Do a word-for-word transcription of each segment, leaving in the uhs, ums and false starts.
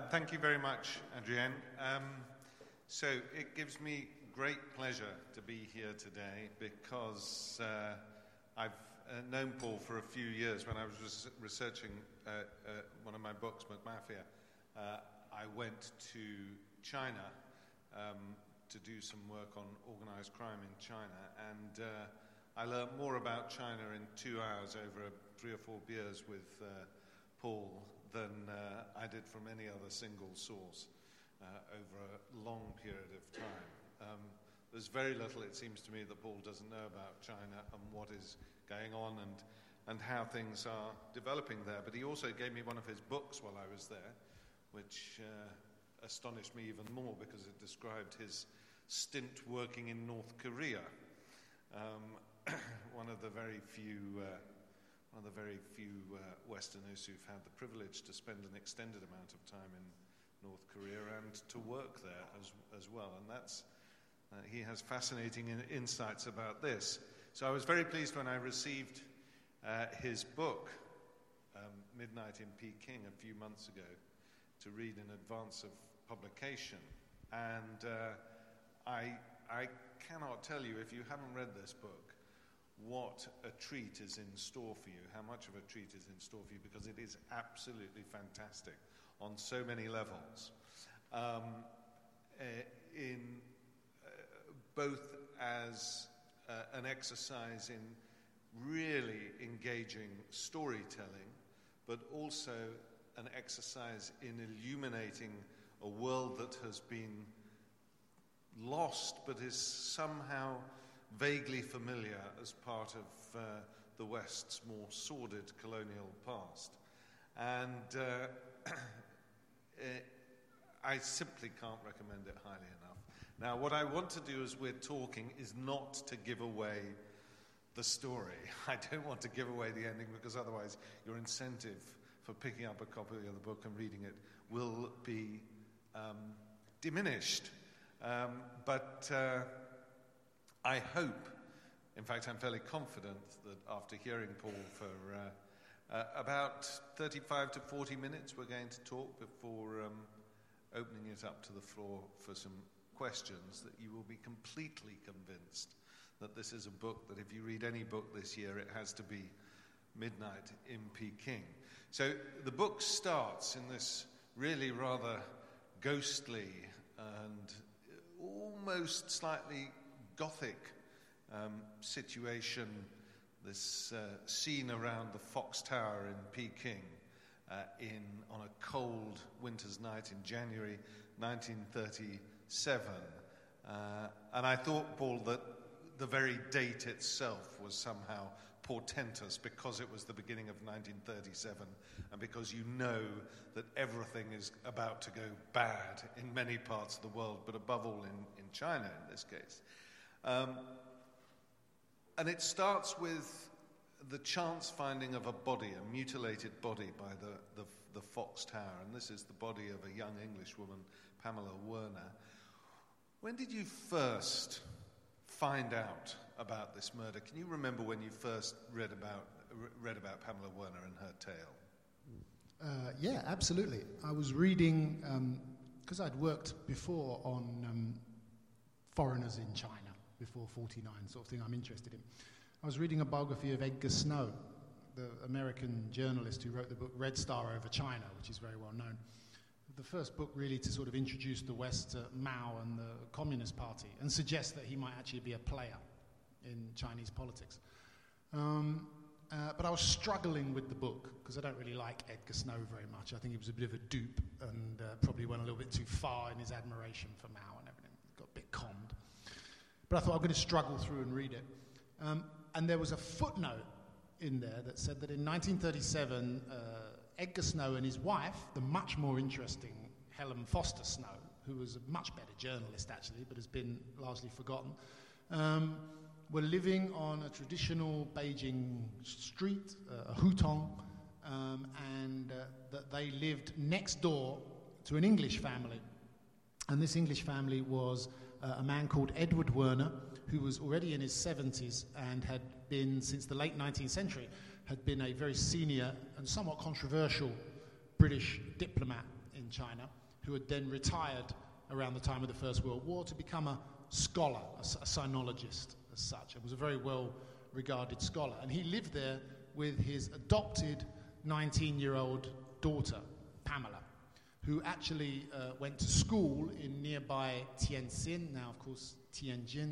thank you very much, Adrienne. Um, so it gives me great pleasure to be here today because uh, I've uh, known Paul for a few years. When I was res- researching uh, uh, one of my books, McMafia, uh, I went to China um, to do some work on organized crime in China, and uh, I learned more about China in two hours over three or four beers with uh, Paul than uh, I did from any other single source uh, over a long period of time. Um, there's very little, it seems to me, that Paul doesn't know about China and what is going on and, and how things are developing there. But he also gave me one of his books while I was there, which uh, astonished me even more because it described his stint working in North Korea. Um, one of the very few, uh, one of the very few uh, Westerners who've had the privilege to spend an extended amount of time in North Korea and to work there as as well. And that's uh, he has fascinating in, insights about this. So I was very pleased when I received uh, his book, um, Midnight in Peking, a few months ago, to read in advance of publication. And uh, I I cannot tell you, if you haven't read this book, what a treat is in store for you, how much of a treat is in store for you, because it is absolutely fantastic on so many levels. Um, uh, in uh, both as uh, an exercise in really engaging storytelling, but also an exercise in illuminating a world that has been lost but is somehow vaguely familiar as part of uh, the West's more sordid colonial past. And uh, I simply can't recommend it highly enough. Now, what I want to do as we're talking is not to give away the story. I don't want to give away the ending because otherwise your incentive for picking up a copy of the book and reading it will be um, diminished. Um, but uh, I hope, in fact, I'm fairly confident that after hearing Paul for uh, uh, about thirty-five to forty minutes, we're going to talk before um, opening it up to the floor for some questions, that you will be completely convinced that this is a book that if you read any book this year, it has to be Midnight in Peking. So the book starts in this really rather ghostly and almost slightly Gothic um, situation, this uh, scene around the Fox Tower in Peking uh, in on a cold winter's night in January nineteen thirty-seven. Uh, and I thought, Paul, that the very date itself was somehow portentous because it was the beginning of nineteen thirty-seven and because you know that everything is about to go bad in many parts of the world, but above all in, in China in this case. Um, and it starts with the chance finding of a body, a mutilated body by the, the, the Fox Tower. And this is the body of a young English woman, Pamela Werner. When did you first find out about this murder? Can you remember when you first read about, read about Pamela Werner and her tale? Uh, yeah, absolutely. I was reading, because um, I'd worked before on um, foreigners in China, before forty-nine, sort of thing I'm interested in. I was reading a biography of Edgar Snow, the American journalist who wrote the book Red Star Over China, which is very well known. The first book really to sort of introduce the West to Mao and the Communist Party and suggest that he might actually be a player in Chinese politics. Um, uh, but I was struggling with the book because I don't really like Edgar Snow very much. I think he was a bit of a dupe and uh, probably went a little bit too far in his admiration for Mao and everything. Got a bit conned. But I thought I'm going to struggle through and read it. Um, and there was a footnote in there that said that in nineteen thirty-seven, uh, Edgar Snow and his wife, the much more interesting Helen Foster Snow, who was a much better journalist actually, but has been largely forgotten, um, were living on a traditional Beijing street, uh, a hutong, um, and uh, that they lived next door to an English family. And this English family was uh, a man called Edward Werner, who was already in his seventies and had been, since the late nineteenth century, had been a very senior and somewhat controversial British diplomat in in China, who had then retired around the time of the First World War to become a scholar, a, a sinologist as such. It was a very well-regarded scholar. And he lived there with his adopted nineteen-year-old daughter, Pamela, who actually uh, went to school in nearby Tianjin, now of course Tianjin,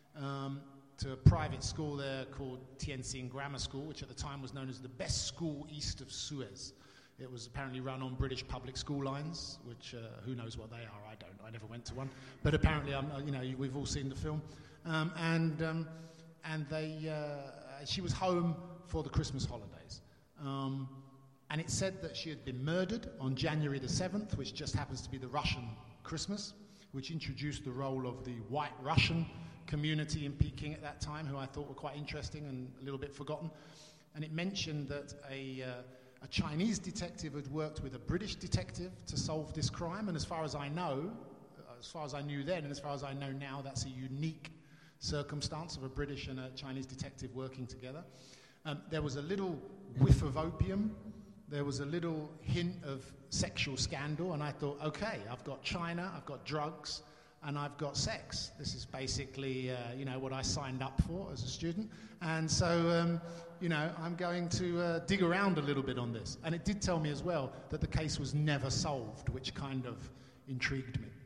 um, to a private school there called Tianjin Grammar School, which at the time was known as the best school east of Suez. It was apparently run on British public school lines, which uh, who knows what they are, I don't, I never went to one. But apparently, um, you know, we've all seen the film. Um, and um, and they, uh, she was home for the Christmas holidays. Um, and it said that she had been murdered on January the seventh, which just happens to be the Russian Christmas, which introduced the role of the white Russian community in Peking at that time, who I thought were quite interesting and a little bit forgotten. And it mentioned that a... Uh, A Chinese detective had worked with a British detective to solve this crime, and as far as I know, as far as I knew then, and as far as I know now, that's a unique circumstance of a British and a Chinese detective working together. Um, there was a little whiff of opium, there was a little hint of sexual scandal, and I thought, okay, I've got China, I've got drugs, and I've got sex. This is basically, uh, you know, what I signed up for as a student. And so, um, you know, I'm going to uh, dig around a little bit on this. And it did tell me as well that the case was never solved, which kind of intrigued me.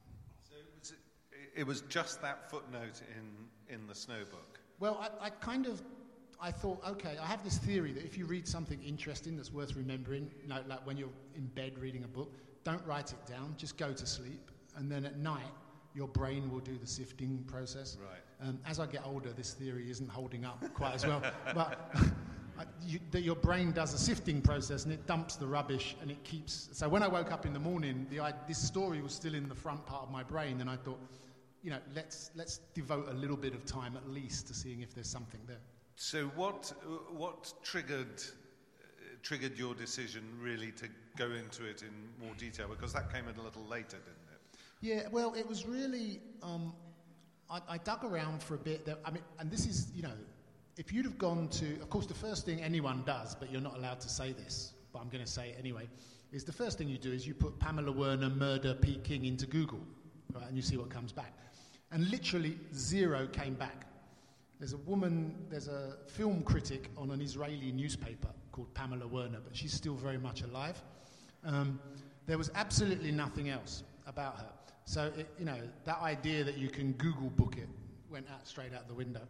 So it was, it was just that footnote in, in the Snow book? Well, I, I kind of, I thought, okay, I have this theory that if you read something interesting that's worth remembering, you know, like when you're in bed reading a book, don't write it down, just go to sleep. And then at night, your brain will do the sifting process. Right. Um, as I get older, this theory isn't holding up quite as well. But I, you, the, your brain does a sifting process, and it dumps the rubbish, and it keeps... So when I woke up in the morning, the, I, this story was still in the front part of my brain, and I thought, you know, let's, let's devote a little bit of time at least to seeing if there's something there. So what, what triggered... triggered your decision really to go into it in more detail? Because that came in a little later, didn't it? Yeah, well, it was really, um, I, I dug around for a bit. There, I mean, and this is, you know, if you'd have gone to, of course, the first thing anyone does, but you're not allowed to say this, but I'm going to say it anyway, is the first thing you do is you put Pamela Werner murder Peking into Google, right, and you see what comes back. And literally zero came back. There's a woman, there's a film critic on an Israeli newspaper called Pamela Werner, but she's still very much alive. Um, there was absolutely nothing else about her. So, it, you know, that idea that you can Google book it went out straight out the window.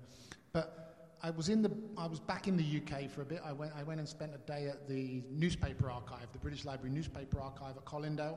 But I was in the, I was back in the U K for a bit. I went, I went and spent a day at the newspaper archive, the British Library newspaper archive at Colindale.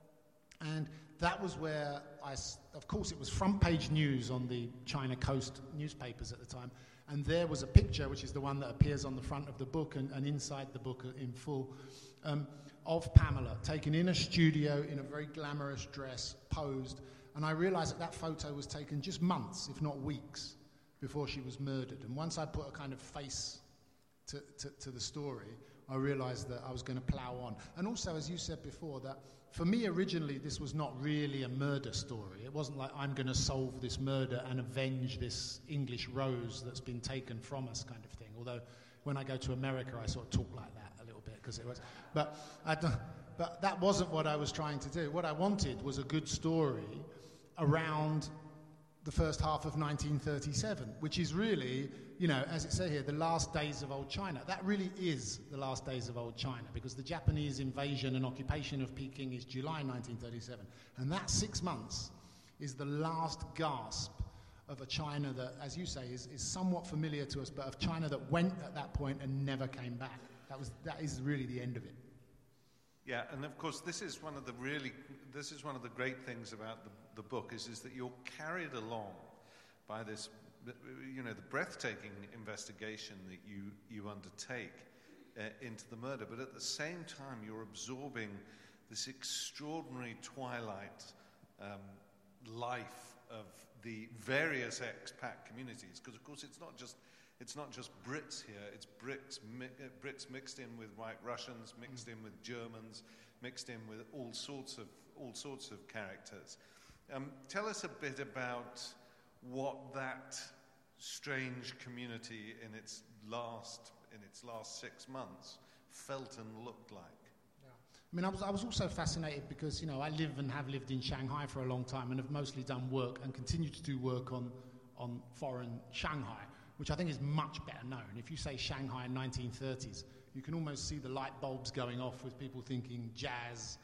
And that was where I, of course, it was front page news on the China Coast newspapers at the time. And there was a picture, which is the one that appears on the front of the book and, and inside the book in full, um, of Pamela, taken in a studio in a very glamorous dress, posed. And I realized that that photo was taken just months, if not weeks, before she was murdered. And once I put a kind of face to, to, to the story, I realized that I was going to plow on. And also, as you said before, that for me originally this was not really a murder story. It wasn't like I'm going to solve this murder and avenge this English rose that's been taken from us kind of thing. Although when I go to America I sort of talk like that a little bit because it was. But, I don't, but that wasn't what I was trying to do. What I wanted was a good story around the first half of nineteen thirty-seven, which is really, you know, as it says here, the last days of old China. That really is the last days of old China, because the Japanese invasion and occupation of Peking is July nineteen thirty-seven. And that six months is the last gasp of a China that, as you say, is, is somewhat familiar to us, but of China that went at that point and never came back. That was, that is really the end of it. Yeah, and of course, this is one of the really, this is one of the great things about the, the book, is, is that you're carried along by this, you know, the breathtaking investigation that you, you undertake uh, into the murder, but at the same time, you're absorbing this extraordinary twilight um, life of the various expat communities, because of course it's not just It's not just Brits here, it's Brits, mi- uh, Brits mixed in with White Russians, mixed in with Germans, mixed in with all sorts of all sorts of characters. Um, tell us a bit about what that strange community in its last in its last six months felt and looked like. Yeah. I mean, I was, I was also fascinated because, you know, I live and have lived in Shanghai for a long time and have mostly done work and continue to do work on, on foreign Shanghai, which I think is much better known. If you say Shanghai in nineteen thirties, you can almost see the light bulbs going off with people thinking jazz.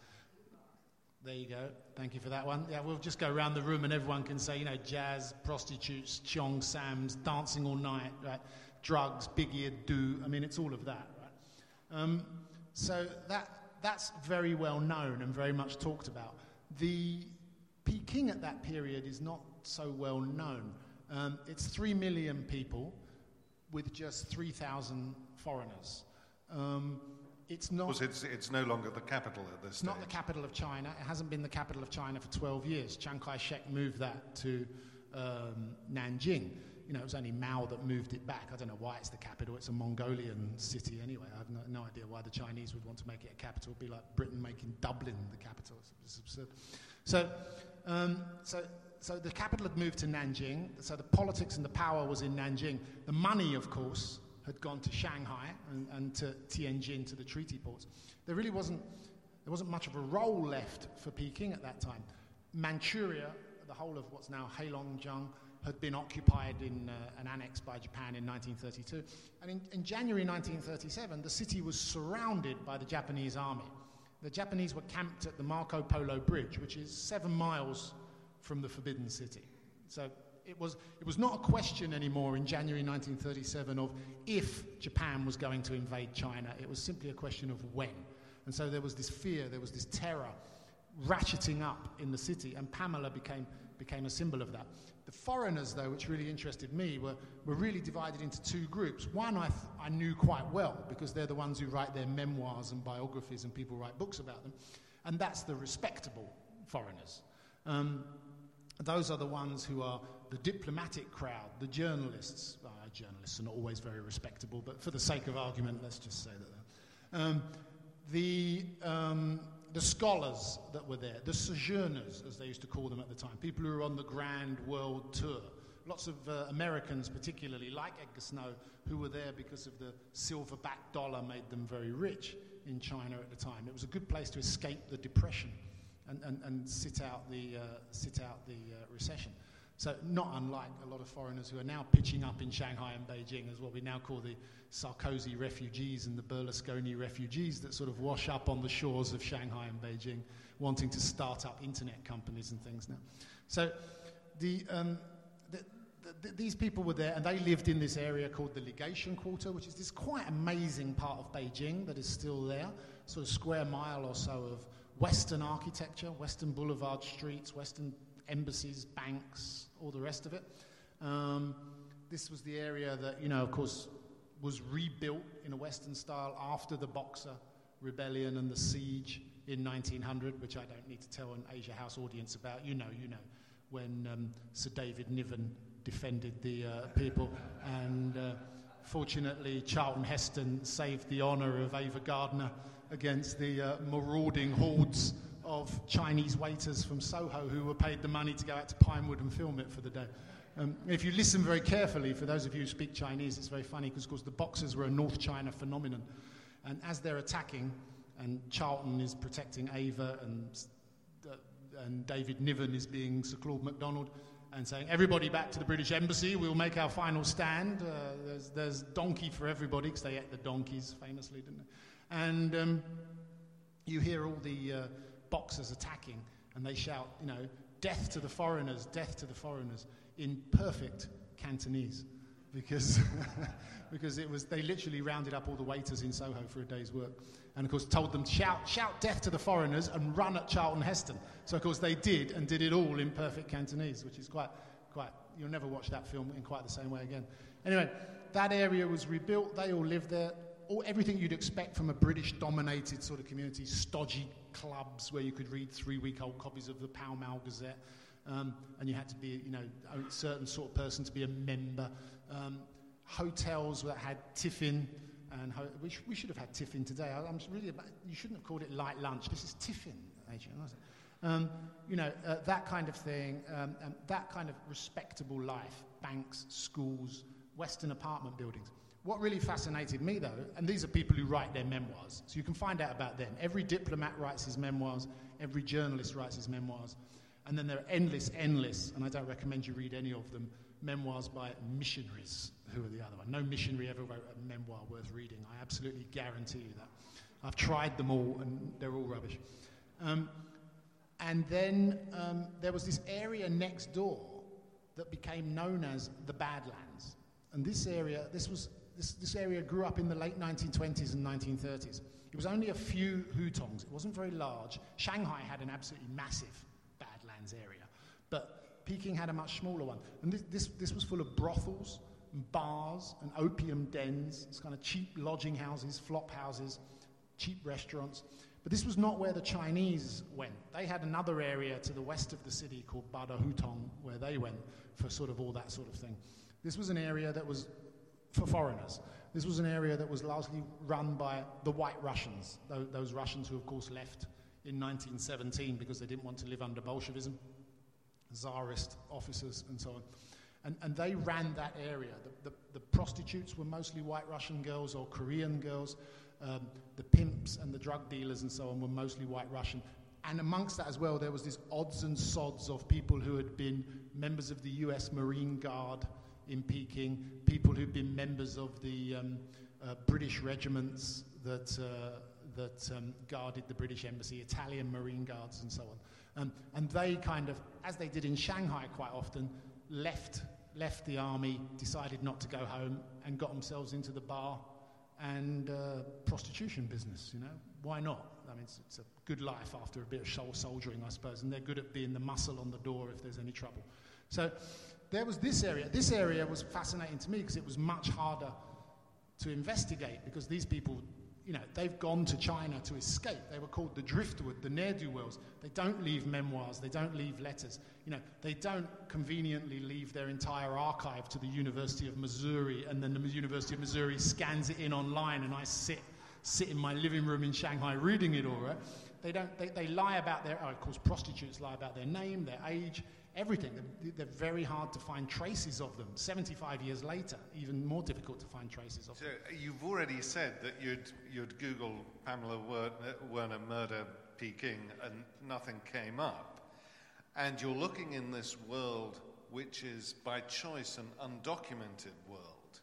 There you go. Thank you for that one. Yeah, we'll just go around the room and everyone can say, you know, jazz, prostitutes, Cheong Sams, dancing all night, right? Drugs, big-eared do. I mean, it's all of that, right? Um, so that that's very well known and very much talked about. The Peking at that period is not so well known. Um, it's three million people with just three thousand foreigners. Um, It's not. Because it's, it's no longer the capital at this It's stage. not the capital of China. It hasn't been the capital of China for twelve years. Chiang Kai-shek moved that to um, Nanjing. You know, it was only Mao that moved it back. I don't know why it's the capital. It's a Mongolian city anyway. I have no, no idea why the Chinese would want to make it a capital. It'd be like Britain making Dublin the capital. It's, it's absurd. So, um, so, so the capital had moved to Nanjing. So the politics and the power was in Nanjing. The money, of course, had gone to Shanghai and, and to Tianjin, to the treaty ports. There really wasn't, there wasn't much of a role left for Peking at that time. Manchuria, the whole of what's now Heilongjiang, had been occupied in, uh, and annexed by Japan in nineteen thirty-two. And in, in January nineteen thirty-seven, the city was surrounded by the Japanese army. The Japanese were camped at the Marco Polo Bridge, which is seven miles from the Forbidden City. So It was, it was not a question anymore in January nineteen thirty-seven of if Japan was going to invade China. It was simply a question of when. And so there was this fear, there was this terror ratcheting up in the city, and Pamela became, became a symbol of that. The foreigners, though, which really interested me, were, were really divided into two groups. One I, th- I knew quite well, because they're the ones who write their memoirs and biographies, and people write books about them, and that's the respectable foreigners. Um, those are the ones who are the diplomatic crowd, the journalists. Well, journalists are not always very respectable, but for the sake of argument, let's just say that. Um, the, um, the scholars that were there, the sojourners, as they used to call them at the time, people who were on the grand world tour. Lots of uh, Americans, particularly, like Edgar Snow, who were there because of the silver-backed dollar made them very rich in China at the time. It was a good place to escape the depression and, and, and sit out the, uh, sit out the uh, recession. So not unlike a lot of foreigners who are now pitching up in Shanghai and Beijing as what we now call the Sarkozy refugees and the Berlusconi refugees that sort of wash up on the shores of Shanghai and Beijing, wanting to start up internet companies and things now. So the, um, the, the, the, these people were there, and they lived in this area called the Legation Quarter, which is this quite amazing part of Beijing that is still there, sort of square mile or so of Western architecture, Western boulevard streets, Western embassies, banks, all the rest of it. Um, this was the area that, you know, of course, was rebuilt in a Western style after the Boxer Rebellion and the siege in nineteen hundred, which I don't need to tell an Asia House audience about. You know, you know, when um, Sir David Niven defended the uh, people, and uh, fortunately Charlton Heston saved the honour of Ava Gardner against the uh, marauding hordes of Chinese waiters from Soho who were paid the money to go out to Pinewood and film it for the day. Um, if you listen very carefully, for those of you who speak Chinese, it's very funny because, of course, the Boxers were a North China phenomenon. And as they're attacking, and Charlton is protecting Ava, and, uh, and David Niven is being Sir Claude MacDonald, and saying, everybody back to the British Embassy, we'll make our final stand. Uh, there's, there's donkey for everybody, because they ate the donkeys famously, didn't they? And um, you hear all the uh, Boxers attacking, and they shout, you know, death to the foreigners, death to the foreigners, in perfect Cantonese, because because it was, they literally rounded up all the waiters in Soho for a day's work, and of course told them to shout, shout death to the foreigners and run at Charlton Heston. So of course they did, and did it all in perfect Cantonese, which is quite, quite, you'll never watch that film in quite the same way again. Anyway, that area was rebuilt, they all lived there, all, everything you'd expect from a British-dominated sort of community, stodgy clubs where you could read three-week-old copies of the Pall Mall Gazette, um, and you had to be, you know, a certain sort of person to be a member. Um, hotels that had tiffin, and ho- we, sh- we should have had tiffin today. I, I'm really about, you shouldn't have called it light lunch. This is tiffin, Adrian, wasn't it? Um, you know, uh, that kind of thing, um, and that kind of respectable life, banks, schools, Western apartment buildings. What really fascinated me, though, and these are people who write their memoirs, so you can find out about them. Every diplomat writes his memoirs, every journalist writes his memoirs, and then there are endless, endless, and I don't recommend you read any of them, memoirs by missionaries, who are the other one. No missionary ever wrote a memoir worth reading. I absolutely guarantee you that. I've tried them all, and they're all rubbish. Um, and then um, there was this area next door that became known as the Badlands. And this area, this was this, this area grew up in the late nineteen twenties and nineteen thirties. It was only a few hutongs. It wasn't very large. Shanghai had an absolutely massive Badlands area, but Peking had a much smaller one. And this, this, this was full of brothels and bars and opium dens. It's kind of cheap lodging houses, flop houses, cheap restaurants. But this was not where the Chinese went. They had another area to the west of the city called Bada Hutong, where they went for sort of all that sort of thing. This was an area that was for foreigners. This was an area that was largely run by the White Russians, those Russians who, of course, left in nineteen seventeen because they didn't want to live under Bolshevism, Tsarist officers, and so on. And, and they ran that area. The, the, the prostitutes were mostly White Russian girls or Korean girls. Um, the pimps and the drug dealers and so on were mostly White Russian. And amongst that as well, there was this odds and sods of people who had been members of the U S Marine Guard in Peking, people who'd been members of the um, uh, British regiments that, uh, that um, guarded the British embassy, Italian Marine Guards and so on. Um, and they kind of, as they did in Shanghai quite often, left, left the army, decided not to go home, and got themselves into the bar and uh, prostitution business, you know. Why not? I mean, it's, it's a good life after a bit of soul soldiering, I suppose, and they're good at being the muscle on the door if there's any trouble. So there was this area. This area was fascinating to me because it was much harder to investigate because these people, you know, they've gone to China to escape. They were called the driftwood, the ne'er-do-wells. They don't leave memoirs. They don't leave letters. You know, they don't conveniently leave their entire archive to the University of Missouri, and then the University of Missouri scans it in online, and I sit sit in my living room in Shanghai reading it all, right? They don't. They, they lie about their. Oh, of course, prostitutes lie about their name, their age, everything. They're, they're very hard to find traces of them. seventy-five years later, even more difficult to find traces of so them. So you've already said that you'd you'd Google Pamela Werner murder Peking and nothing came up. And you're looking in this world which is by choice an undocumented world.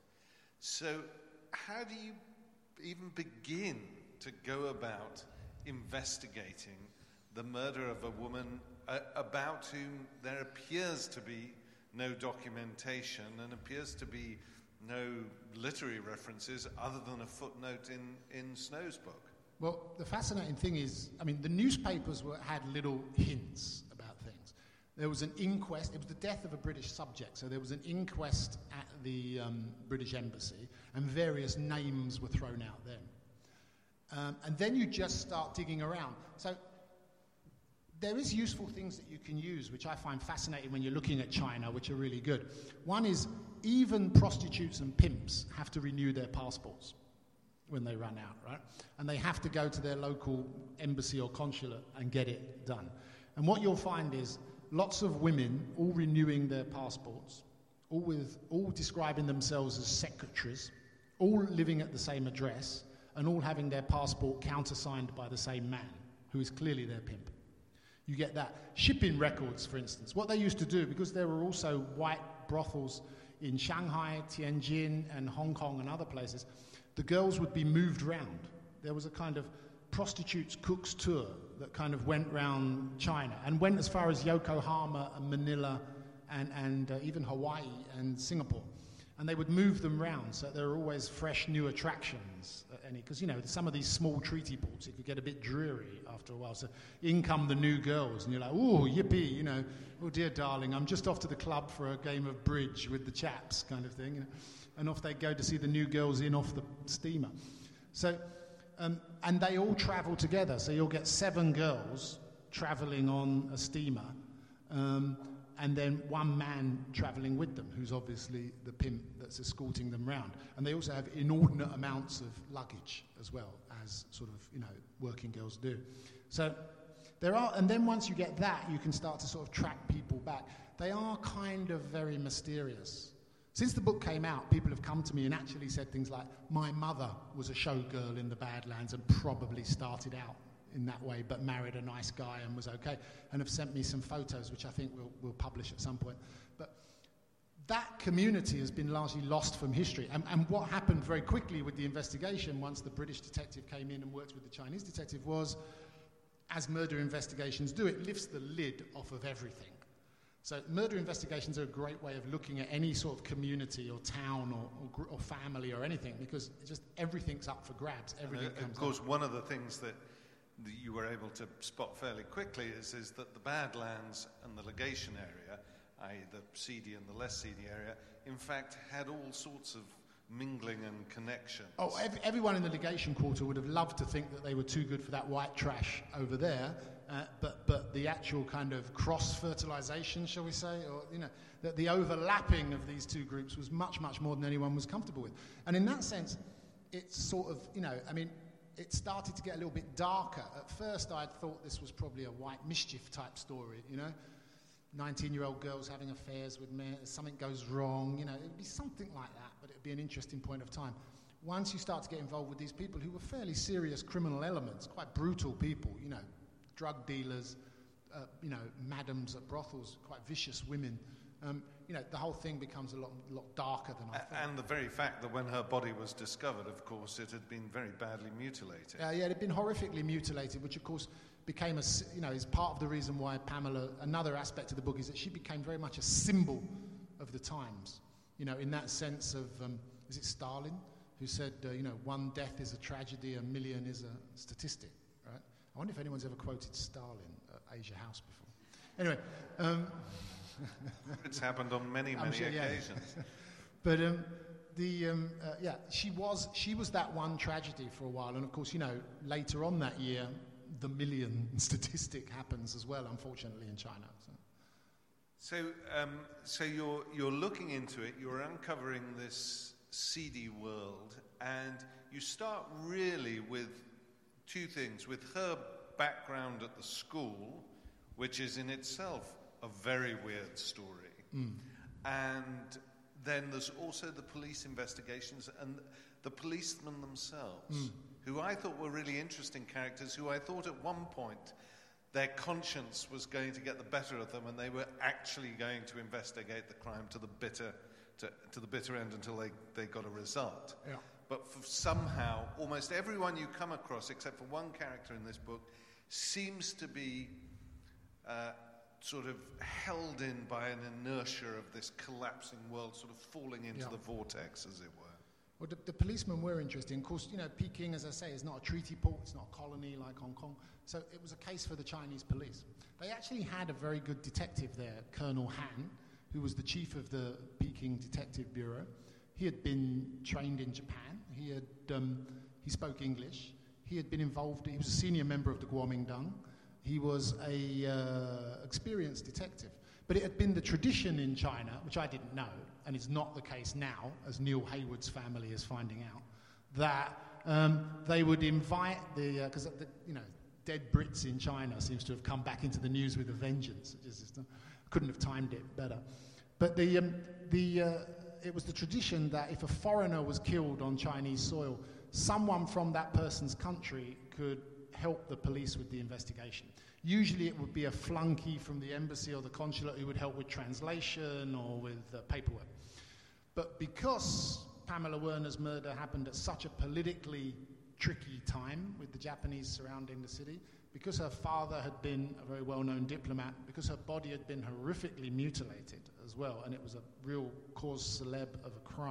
So how do you even begin to go about investigating the murder of a woman uh, about whom there appears to be no documentation and appears to be no literary references other than a footnote in, in Snow's book? Well, the fascinating thing is, I mean, the newspapers were, had little hints about things. There was an inquest. It was the death of a British subject, so there was an inquest at the um, British Embassy, and various names were thrown out then. Um, and then you just start digging around. So there is useful things that you can use, which I find fascinating when you're looking at China, which are really good. One is even prostitutes and pimps have to renew their passports when they run out, right? And they have to go to their local embassy or consulate and get it done. And what you'll find is lots of women all renewing their passports, all with all describing themselves as secretaries, all living at the same address, and all having their passport countersigned by the same man, who is clearly their pimp. You get that. Shipping records, for instance. What they used to do, because there were also white brothels in Shanghai, Tianjin, and Hong Kong and other places, the girls would be moved round. There was a kind of prostitutes cooks tour that kind of went round China and went as far as Yokohama and Manila and, and uh, even Hawaii and Singapore. And they would move them round, so there were always fresh new attractions. Because, you know, some of these small treaty ports, it could get a bit dreary after a while. So in come the new girls, and you're like, oh, yippee, you know, oh, dear darling, I'm just off to the club for a game of bridge with the chaps kind of thing. You know? And off they go to see the new girls in off the steamer. So, um, and they all travel together. So you'll get seven girls traveling on a steamer, um, and then one man traveling with them, who's obviously the pimp that's escorting them round. And they also have inordinate amounts of luggage as well, as sort of, you know, working girls do. So there are, and then once you get that, you can start to sort of track people back. They are kind of very mysterious. Since the book came out, people have come to me and actually said things like, my mother was a showgirl in the Badlands and probably started out in that way, but married a nice guy and was okay, and have sent me some photos, which I think we'll, we'll publish at some point. But that community has been largely lost from history. And, and what happened very quickly with the investigation, once the British detective came in and worked with the Chinese detective, was, as murder investigations do, it lifts the lid off of everything. So murder investigations are a great way of looking at any sort of community or town or, or, or family or anything, because just everything's up for grabs. Everything and, uh, comes Of course, up. one of the things that you were able to spot fairly quickly is, is that the Badlands and the Legation area, that is the seedy and the less seedy area, in fact had all sorts of mingling and connections. Oh, ev- everyone in the Legation Quarter would have loved to think that they were too good for that white trash over there, uh, but but the actual kind of cross-fertilization, shall we say, or you know, the, the overlapping of these two groups was much, much more than anyone was comfortable with. And in that sense, it's sort of, you know, I mean, it started to get a little bit darker. At first, I'd thought this was probably a white mischief type story, you know, nineteen-year-old girls having affairs with men, something goes wrong, you know, it would be something like that, but it would be an interesting point of time. Once you start to get involved with these people who were fairly serious criminal elements, quite brutal people, you know, drug dealers, uh, you know, madams at brothels, quite vicious women, um, you know, the whole thing becomes a lot, lot darker than I thought. And the very fact that when her body was discovered, of course, it had been very badly mutilated. Uh, yeah, it had been horrifically mutilated, which of course became a, you know, is part of the reason why Pamela, another aspect of the book is that she became very much a symbol of the times, you know, in that sense of, um, is it Stalin, who said, uh, you know, one death is a tragedy, a million is a statistic, right? I wonder if anyone's ever quoted Stalin at Asia House before. Anyway. Um, it's happened on many, many sure, occasions. Yeah. But um, the um, uh, yeah, she was she was that one tragedy for a while, and of course, you know, later on that year, the million statistic happens as well, unfortunately, in China. So, so, um, so you're you're looking into it. You're uncovering this seedy world, and you start really with two things: with her background at the school, which is in itself a very weird story, mm. and then there's also the police investigations and the policemen themselves, mm. who I thought were really interesting characters, who I thought at one point their conscience was going to get the better of them, and they were actually going to investigate the crime to the bitter to, to the bitter end until they, they got a result. Yeah. But for somehow, almost everyone you come across, except for one character in this book, seems to be uh, sort of held in by an inertia of this collapsing world, sort of falling into Yeah. the vortex, as it were. Well, the, the policemen were interesting. Of course, you know, Peking, as I say, is not a treaty port. It's not a colony like Hong Kong. So it was a case for the Chinese police. They actually had a very good detective there, Colonel Han, who was the chief of the Peking Detective Bureau. He had been trained in Japan. He had um, he spoke English. He had been involved. He was a senior member of the Kuomintang. He was a uh, experienced detective. But it had been the tradition in China, which I didn't know, and is not the case now, as Neil Haywood's family is finding out, that um, they would invite the, because uh, the, you know, dead Brits in China seems to have come back into the news with a vengeance. It just, uh, couldn't have timed it better. But the, um, the, uh, it was the tradition that if a foreigner was killed on Chinese soil, someone from that person's country could help the police with the investigation. Usually it would be a flunky from the embassy or the consulate who would help with translation or with uh, paperwork. But because Pamela Werner's murder happened at such a politically tricky time with the Japanese surrounding the city, because her father had been a very well-known diplomat, because her body had been horrifically mutilated as well, and it was a real cause célèbre of a crime,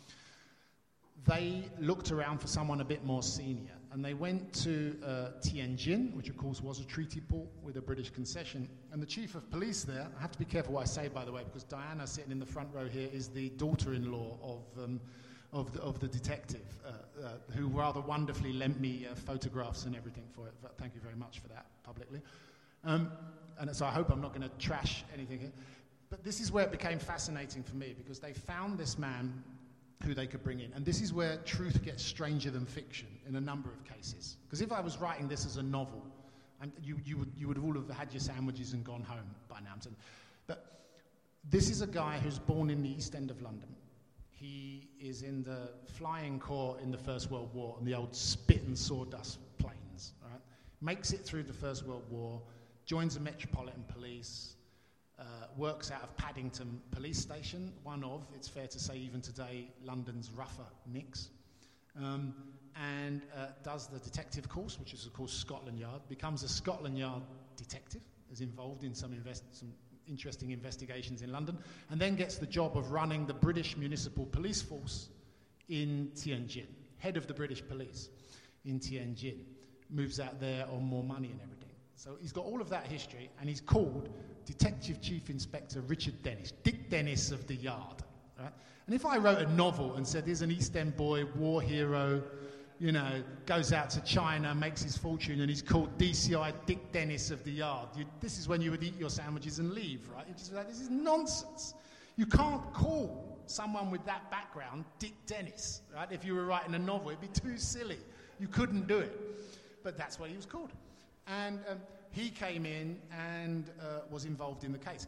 they looked around for someone a bit more senior. And they went to uh, Tianjin, which of course was a treaty port with a British concession. And the chief of police there, I have to be careful what I say, by the way, because Diana sitting in the front row here is the daughter-in-law of, um, of, the, of the detective, uh, uh, who rather wonderfully lent me uh, photographs and everything for it. Thank you very much for that, publicly. Um, and so I hope I'm not going to trash anything here. But this is where it became fascinating for me, because they found this man who they could bring in. And this is where truth gets stranger than fiction in a number of cases. Because if I was writing this as a novel, and you, you, would, you would all have had your sandwiches and gone home by now. But this is a guy who's born in the East End of London. he is in the flying corps in the First World War on the old spit and sawdust planes, right? Makes it through the First World War, joins the Metropolitan Police, uh, works out of Paddington Police Station, one of, it's fair to say even today, London's rougher nicks, um, and uh, does the detective course, which is of course Scotland Yard, becomes a Scotland Yard detective, is involved in some, invest- some interesting investigations in London, and then gets the job of running the British Municipal Police Force in Tianjin, head of the British Police in Tianjin, moves out there on more money and everything. So he's got all of that history, and he's called Detective Chief Inspector Richard Dennis, Dick Dennis of the Yard. Right? And if I wrote a novel and said, here's an East End boy, war hero, you know, goes out to China, makes his fortune, and he's called D C I Dick Dennis of the Yard, you, this is when you would eat your sandwiches and leave, right? You're just like, this is nonsense. You can't call someone with that background Dick Dennis, right? If you were writing a novel, it'd be too silly. You couldn't do it. But that's what he was called. And um, he came in and uh, was involved in the case.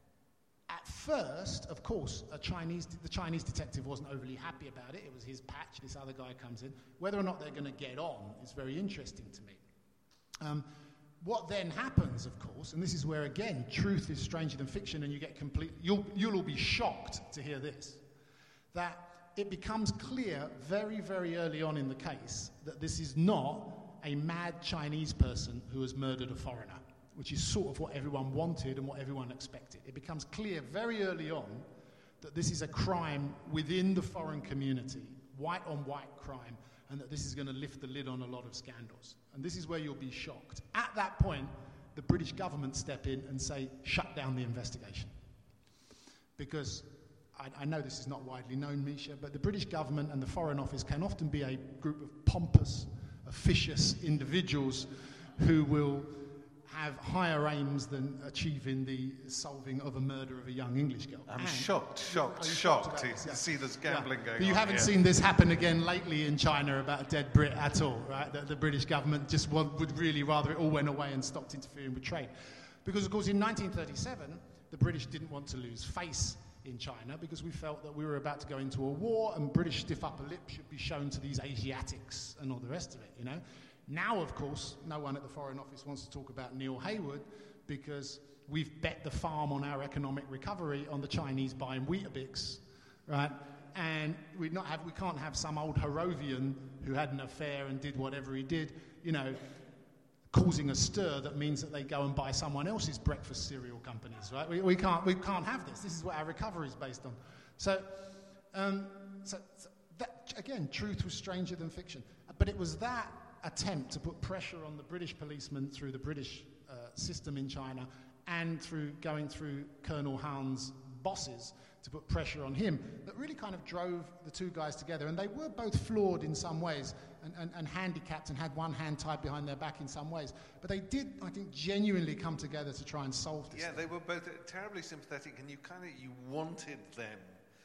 At first, of course, a Chinese, the Chinese detective wasn't overly happy about it. It was his patch. This other guy comes in. Whether or not they're going to get on is very interesting to me. Um, what then happens, of course, and this is where, again, truth is stranger than fiction, and you get complete, you'll, you'll all be shocked to hear this, that it becomes clear very, very early on in the case that this is not a mad Chinese person who has murdered a foreigner, which is sort of what everyone wanted and what everyone expected. It becomes clear very early on that this is a crime within the foreign community, white on white crime, and that this is going to lift the lid on a lot of scandals. And this is where you'll be shocked. At that point, the British government step in and say, shut down the investigation. Because I, I know this is not widely known, Misha, but the British government and the Foreign Office can often be a group of pompous, officious individuals who will have higher aims than achieving the solving of a murder of a young English girl. I'm and shocked, shocked, shocked to yeah. see this gambling yeah. going but you on haven't here. seen this happen again lately in China about a dead Brit at all, right? That the British government just want, would really rather it all went away and stopped interfering with trade. Because, of course, in nineteen thirty-seven, the British didn't want to lose face in China because we felt that we were about to go into a war and British stiff upper lip should be shown to these Asiatics and all the rest of it, you know? Now, of course, no one at the Foreign Office wants to talk about Neil Haywood because we've bet the farm on our economic recovery on the Chinese buying Weetabix, right? And we not have we can't have some old Harrovian who had an affair and did whatever he did, you know, causing a stir that means that they go and buy someone else's breakfast cereal companies, right? We, we can't we can't have this. This is what our recovery is based on. So, um, so, so that, again, truth was stranger than fiction. But it was that attempt to put pressure on the British policemen through the British uh, system in China and through going through Colonel Han's bosses to put pressure on him that really kind of drove the two guys together. And they were both flawed in some ways and, and, and handicapped and had one hand tied behind their back in some ways. But they did, I think, genuinely come together to try and solve this. Yeah, thing. they were both terribly sympathetic, and you kind of you wanted them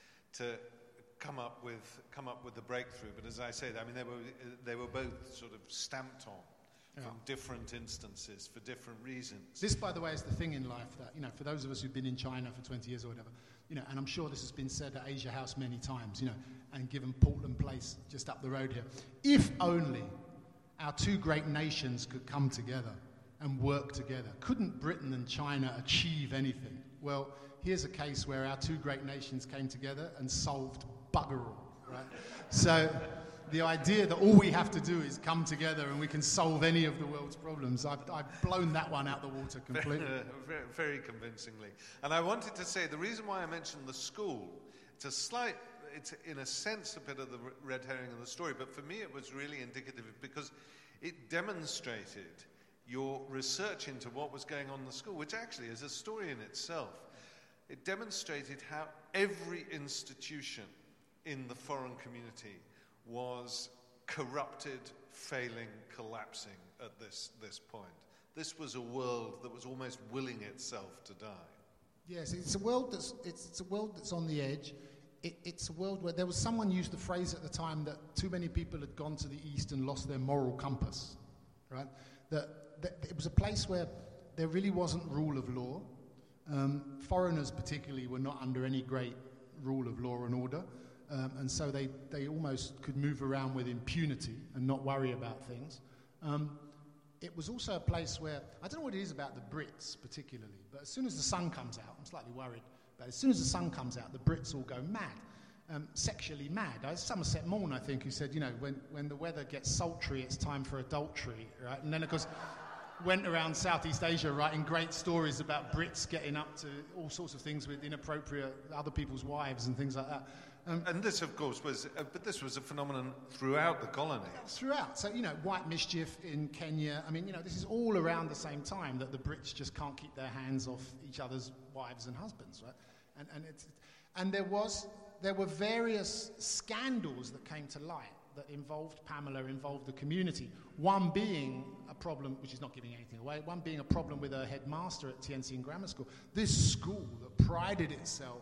to come up with come up with the breakthrough. But as I said, I mean, they were they were both sort of stamped on yeah. from different instances for different reasons. This, by the way, is the thing in life that, you know, for those of us who've been in China for twenty years or whatever, you know, and I'm sure this has been said at Asia House many times, you know, and given Portland Place just up the road here. If only our two great nations could come together and work together. Couldn't Britain and China achieve anything? Well, here's a case where our two great nations came together and solved bugger all, right? So the idea that all we have to do is come together and we can solve any of the world's problems, I've, I've blown that one out the water completely. very, very convincingly. And I wanted to say, the reason why I mentioned the school, it's a slight, it's in a sense a bit of the red herring of the story, but for me it was really indicative because it demonstrated your research into what was going on in the school, which actually is a story in itself. It demonstrated how every institution in the foreign community was corrupted, failing, collapsing at this, this point. This was a world that was almost willing itself to die. Yes, it's a world that's it's, it's a world that's on the edge. It, it's a world where there was someone used the phrase at the time that too many people had gone to the East and lost their moral compass, right? That, that it was a place where there really wasn't rule of law. Um, foreigners particularly were not under any great rule of law and order. Um, and so they, they almost could move around with impunity and not worry about things. Um, it was also a place where, I don't know what it is about the Brits particularly, but as soon as the sun comes out, I'm slightly worried, but as soon as the sun comes out, the Brits all go mad, um, sexually mad. Uh, Somerset Maugham, I think, who said, you know, when, when the weather gets sultry, it's time for adultery, right? And then, of course, went around Southeast Asia writing great stories about Brits getting up to all sorts of things with inappropriate other people's wives and things like that. Um, and this, of course, was, uh, but this was a phenomenon throughout the colonies. Throughout. So, you know, white mischief in Kenya. I mean, you know, this is all around the same time that the Brits just can't keep their hands off each other's wives and husbands, right? And, and, it's, and there was, there were various scandals that came to light that involved Pamela, involved the community. One being a problem, which is not giving anything away, one being a problem with her headmaster at Tientsin Grammar School. This school that prided itself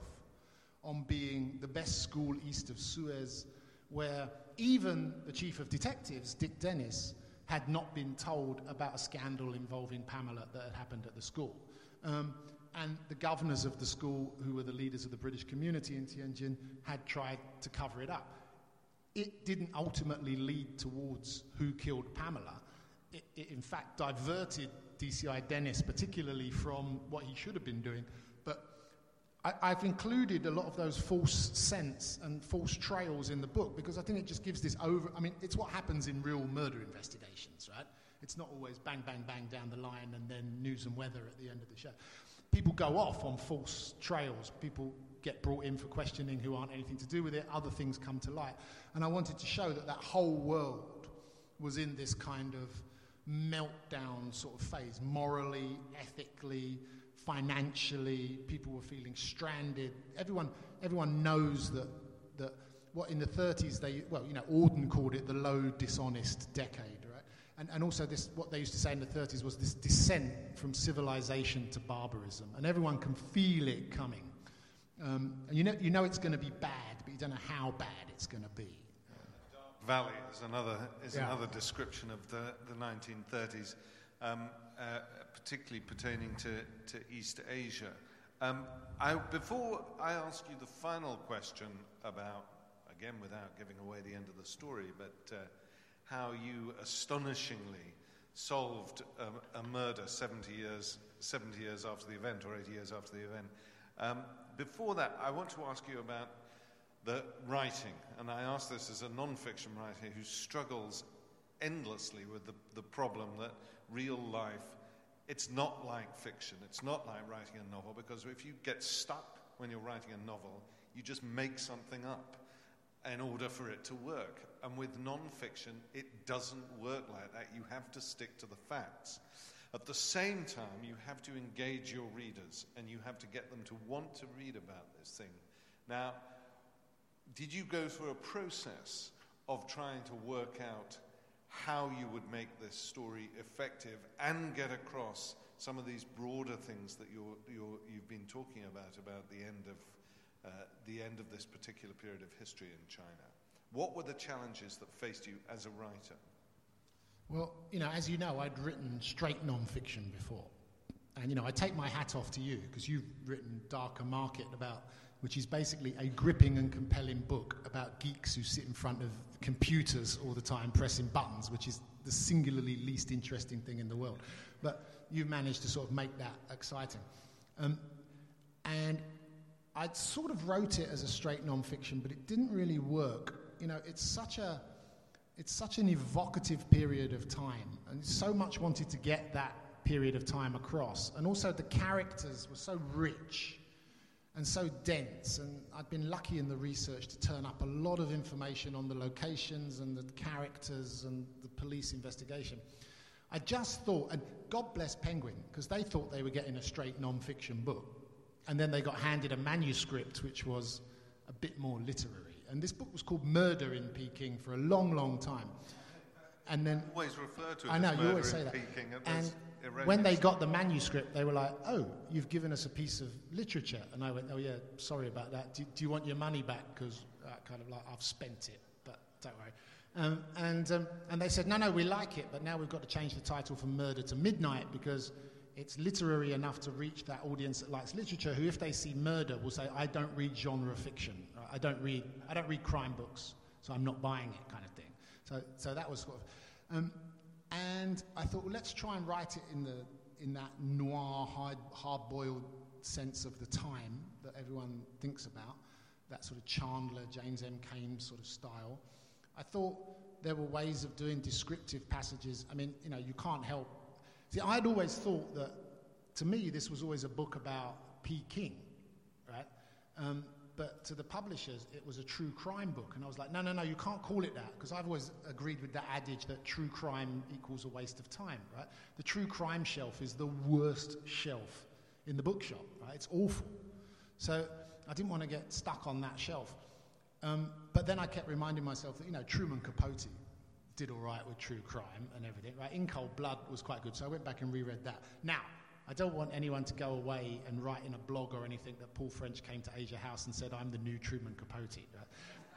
on being the best school east of Suez, where even the chief of detectives, Dick Dennis, had not been told about a scandal involving Pamela that had happened at the school. Um, and the governors of the school, who were the leaders of the British community in Tianjin, had tried to cover it up. It didn't ultimately lead towards who killed Pamela. It, it in fact diverted D C I Dennis, particularly from what he should have been doing. But I, I've included a lot of those false scents and false trails in the book because I think it just gives this over... I mean, it's what happens in real murder investigations, right? It's not always bang, bang, bang down the line and then news and weather at the end of the show. People go off on false trails. People get brought in for questioning who aren't anything to do with it. Other things come to light. And I wanted to show that that whole world was in this kind of meltdown sort of phase, morally, ethically, financially. People were feeling stranded. Everyone, everyone knows that that what in the thirties they, well, you know, Auden called it the low dishonest decade, right? And and also this, what they used to say in the thirties was this descent from civilization to barbarism, and everyone can feel it coming. Um, and you know, you know it's going to be bad, but you don't know how bad it's going to be. Valley is another is Yeah. another description of the, the nineteen thirties, um, uh, particularly pertaining to, to East Asia. Um, I, before I ask you the final question about, again without giving away the end of the story, but uh, how you astonishingly solved a, a murder seventy years seventy years after the event, or eighty years after the event. Um, before that, I want to ask you about the writing, and I ask this as a non-fiction writer who struggles endlessly with the, the problem that real life, it's not like fiction, it's not like writing a novel, because if you get stuck when you're writing a novel, you just make something up in order for it to work. And with non-fiction, it doesn't work like that. You have to stick to the facts. At the same time, you have to engage your readers, and you have to get them to want to read about this thing. Now, did you go through a process of trying to work out how you would make this story effective and get across some of these broader things that you're, you're, you've been talking about, about the end of uh, the end of this particular period of history in China? What were the challenges that faced you as a writer? Well, you know, as you know, I'd written straight non-fiction before. And, you know, I take my hat off to you, because you've written Darker Market, about, which is basically a gripping and compelling book about geeks who sit in front of computers all the time pressing buttons, which is the singularly least interesting thing in the world. But you've managed to sort of make that exciting. Um, and I sort of wrote it as a straight non-fiction, but it didn't really work. You know, it's such a... It's such an evocative period of time, and so much wanted to get that period of time across. And also the characters were so rich and so dense, and I'd been lucky in the research to turn up a lot of information on the locations and the characters and the police investigation. I just thought, and God bless Penguin, because they thought they were getting a straight non-fiction book, and then they got handed a manuscript which was a bit more literary. And this book was called Murder in Peking for a long, long time. And then Always refer to it I know as you Murder always in say that. Peking. It And was erroneous. when they got the manuscript, they were like, "Oh, you've given us a piece of literature." And I went, "Oh yeah, sorry about that. Do, do you want your money back? Because uh, kind of like I've spent it, but don't worry." Um, and um, and they said, "No, no, we like it, but now we've got to change the title from Murder to Midnight because it's literary enough to reach that audience that likes literature, who, if they see murder, will say, I don't read genre fiction. Right? I don't read I don't read crime books, so I'm not buying it, kind of thing. So so that was sort of... Um, and I thought, well, let's try and write it in the in that noir, hard, hard-boiled sense of the time that everyone thinks about, that sort of Chandler, James M. Cain sort of style. I thought there were ways of doing descriptive passages. I mean, you know, you can't help... See, I'd always thought that, to me, this was always a book about P. King, right? Um, but to the publishers, it was a true crime book. And I was like, no, no, no, you can't call it that, because I've always agreed with that adage that true crime equals a waste of time, right? The true crime shelf is the worst shelf in the bookshop, right? It's awful. So I didn't want to get stuck on that shelf. Um, but then I kept reminding myself that, you know, Truman Capote did all right with true crime and everything, right? In Cold Blood was quite good, so I went back and reread that. Now, I don't want anyone to go away and write in a blog or anything that Paul French came to Asia House and said, I'm the new Truman Capote, right?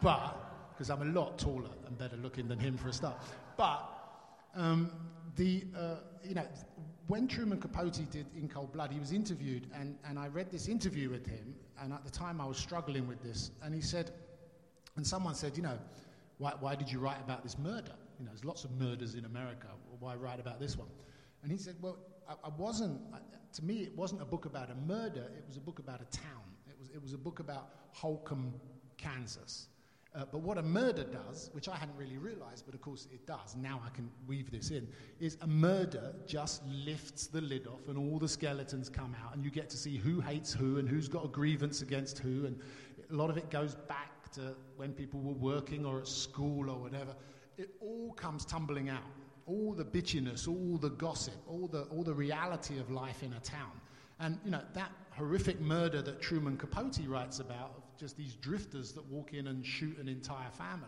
But, because I'm a lot taller and better looking than him for a start. But, um, the, uh, you know, when Truman Capote did In Cold Blood, he was interviewed, and, and I read this interview with him, and at the time I was struggling with this, and he said, and someone said, you know, why, why did you write about this murder? You know, there's lots of murders in America. Why write about this one? And he said, well, I, I wasn't, I, to me, it wasn't a book about a murder. It was a book about a town. It was, it was a book about Holcomb, Kansas. Uh, but what a murder does, which I hadn't really realized, but of course it does, now I can weave this in, is a murder just lifts the lid off and all the skeletons come out and you get to see who hates who and who's got a grievance against who, and a lot of it goes back to when people were working or at school or whatever. It all comes tumbling out. All the bitchiness, all the gossip, all the all the reality of life in a town. And, you know, that horrific murder that Truman Capote writes about, of just these drifters that walk in and shoot an entire family,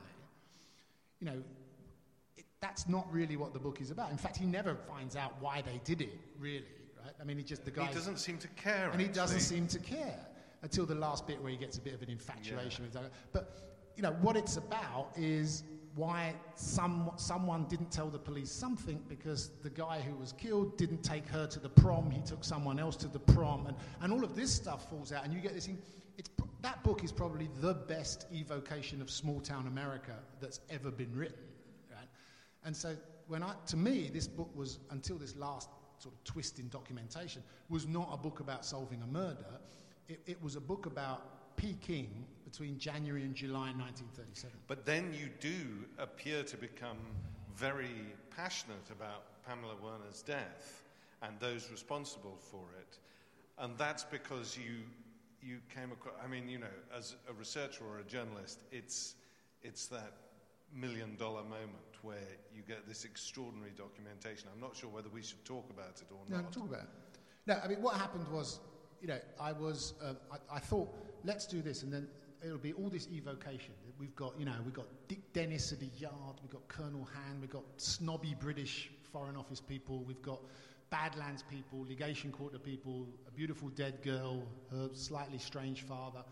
you know, it, that's not really what the book is about. In fact, he never finds out why they did it, really, right? I mean, he just, the guy... He doesn't seem to care, And actually. he doesn't seem to care until the last bit where he gets a bit of an infatuation Yeah. with... But, you know, what it's about is why some someone didn't tell the police something, because the guy who was killed didn't take her to the prom, he took someone else to the prom, and, and all of this stuff falls out, and you get this thing. It's, that book is probably the best evocation of small-town America that's ever been written, right? And so, when I, to me, this book was, until this last sort of twist in documentation, was not a book about solving a murder. It, it was a book about Peking between January and July nineteen thirty-seven. But then you do appear to become very passionate about Pamela Werner's death and those responsible for it. And that's because you you came across, I mean, you know, as a researcher or a journalist, it's it's that million dollar moment where you get this extraordinary documentation. I'm not sure whether we should talk about it or No, not. talk about it. No, I mean, what happened was, you know, I was, uh, I, I thought, let's do this, and then it'll be all this evocation. We've got, you know, we've got Dick Dennis at the Yard, we've got Colonel Han, we've got snobby British Foreign Office people, we've got Badlands people, Legation Quarter people, a beautiful dead girl, her slightly strange father,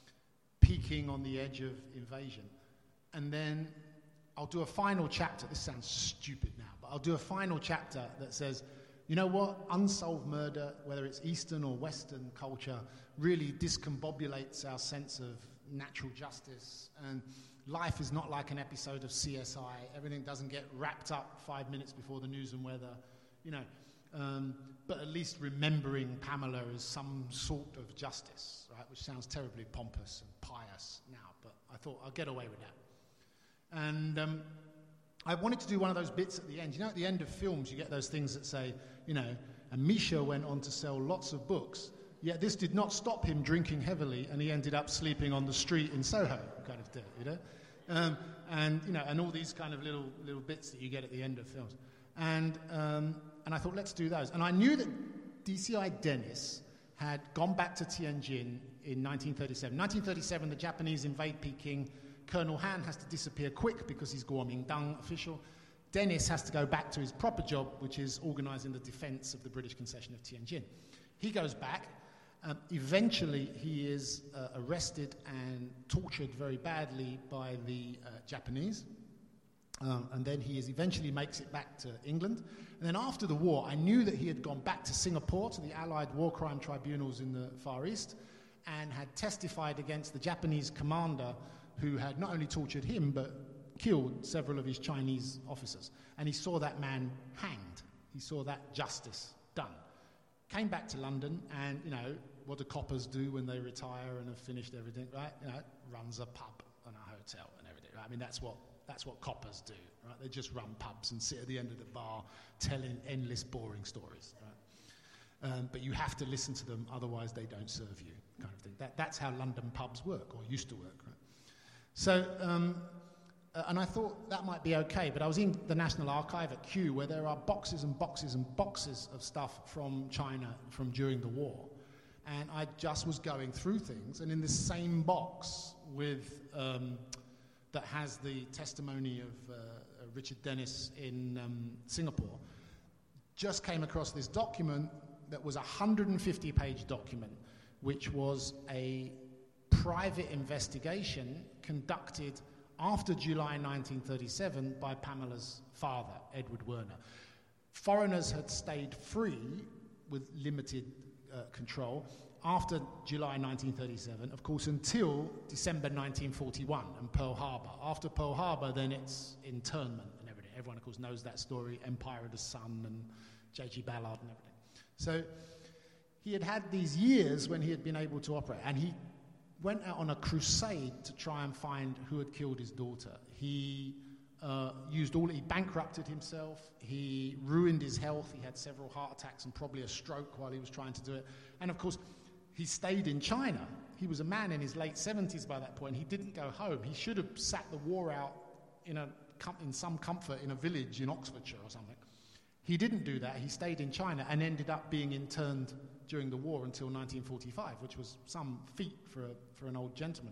Peking on the edge of invasion. And then I'll do a final chapter, this sounds stupid now, but I'll do a final chapter that says, you know what, unsolved murder, whether it's Eastern or Western culture, really discombobulates our sense of natural justice, and life is not like an episode of C S I. Everything doesn't get wrapped up five minutes before the news and weather, you know. Um, but at least remembering Pamela as some sort of justice, right? Which sounds terribly pompous and pious now, but I thought I'll get away with that. And um, I wanted to do one of those bits at the end. You know, at the end of films, you get those things that say, you know, and Misha went on to sell lots of books. Yet this did not stop him drinking heavily, and he ended up sleeping on the street in Soho, kind of thing, you know, um, and you know, and all these kind of little little bits that you get at the end of films, and um, and I thought, let's do those. And I knew that D C I Dennis had gone back to Tianjin in nineteen thirty-seven. nineteen thirty-seven, the Japanese invade Peking. Colonel Han has to disappear quick because he's Kuomintang official. Dennis has to go back to his proper job, which is organising the defence of the British concession of Tianjin. He goes back. Um, eventually, he is uh, arrested and tortured very badly by the uh, Japanese. Um, and then he is eventually makes it back to England. And then after the war, I knew that he had gone back to Singapore, to the Allied war crime tribunals in the Far East, and had testified against the Japanese commander who had not only tortured him, but killed several of his Chinese officers. And he saw that man hanged. He saw that justice done. Came back to London, and, you know, what do coppers do when they retire and have finished everything, right? You know, runs a pub and a hotel and everything, right? I mean, that's what that's what coppers do, right? They just run pubs and sit at the end of the bar telling endless boring stories, right? Um, but you have to listen to them, otherwise they don't serve you, kind of thing. That, that's how London pubs work, or used to work, right? So, um, uh, and I thought that might be okay, but I was in the National Archive at Kew, where there are boxes and boxes and boxes of stuff from China from during the war. And I just was going through things, and in the same box with um, that has the testimony of uh, Richard Dennis in um, Singapore, just came across this document that was a one hundred fifty page document, which was a private investigation conducted after July nineteen thirty-seven by Pamela's father, Edward Werner. Foreigners had stayed free with limited uh, control after July nineteen thirty-seven, of course, until December nineteen forty-one and Pearl Harbor. After Pearl Harbor, then it's internment and everything. Everyone, of course, knows that story, Empire of the Sun and J G Ballard and everything. So he had had these years when he had been able to operate, and he went out on a crusade to try and find who had killed his daughter. He uh, used all, he bankrupted himself, he ruined his health, he had several heart attacks and probably a stroke while he was trying to do it. And of course, he stayed in China. He was a man in his late seventies by that point. He didn't go home. He should have sat the war out in, a, in some comfort in a village in Oxfordshire or something. He didn't do that. He stayed in China and ended up being interned during the war until nineteen forty-five, which was some feat for, a, for an old gentleman.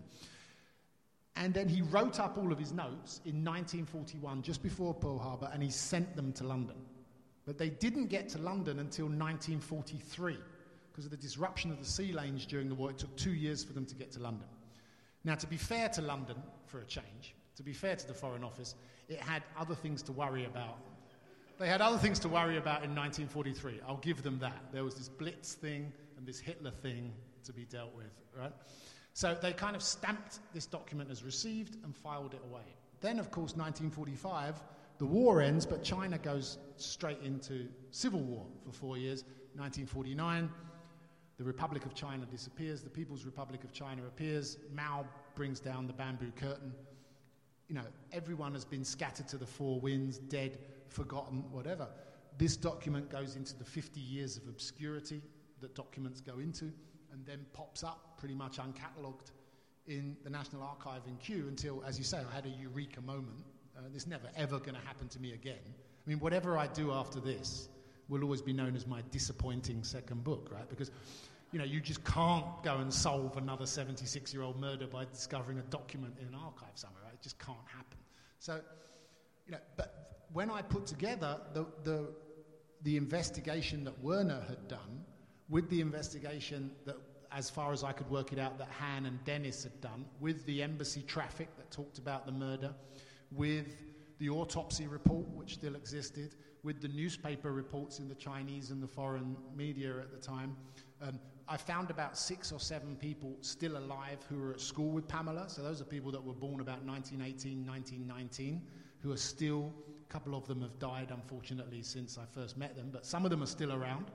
And then he wrote up all of his notes in nineteen forty-one, just before Pearl Harbor, and he sent them to London. But they didn't get to London until nineteen forty-three. Because of the disruption of the sea lanes during the war, it took two years for them to get to London. Now, to be fair to London, for a change, to be fair to the Foreign Office, it had other things to worry about. They had other things to worry about in nineteen forty-three. I'll give them that. There was this Blitz thing and this Hitler thing to be dealt with, right? So they kind of stamped this document as received and filed it away. Then, of course, nineteen forty-five, the war ends, but China goes straight into civil war for four years. nineteen forty-nine, the Republic of China disappears, the People's Republic of China appears, Mao brings down the bamboo curtain. You know, everyone has been scattered to the four winds, dead, forgotten, whatever. This document goes into the fifty years of obscurity that documents go into, and then pops up pretty much uncatalogued in the National Archive in Kew until, as you say, I had a eureka moment. Uh, this never ever going to happen to me again. I mean, whatever I do after this will always be known as my disappointing second book, right? Because, you know, you just can't go and solve another seventy-six-year-old murder by discovering a document in an archive somewhere, right? It just can't happen. So, you know, but when I put together the the, the investigation that Werner had done with the investigation that, as far as I could work it out, that Han and Dennis had done, with the embassy traffic that talked about the murder, with the autopsy report, which still existed, with the newspaper reports in the Chinese and the foreign media at the time, um, I found about six or seven people still alive who were at school with Pamela. So those are people that were born about nineteen eighteen, nineteen nineteen, who are still, a couple of them have died, unfortunately, since I first met them, but some of them are still around.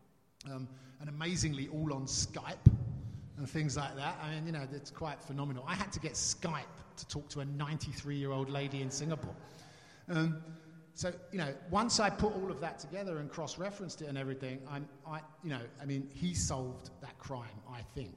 Um, and amazingly, all on Skype and things like that. I mean, you know, it's quite phenomenal. I had to get Skype to talk to a ninety-three-year-old lady in Singapore. Um, so, you know, once I put all of that together and cross-referenced it and everything, I'm, I, you know, I mean, he solved that crime, I think.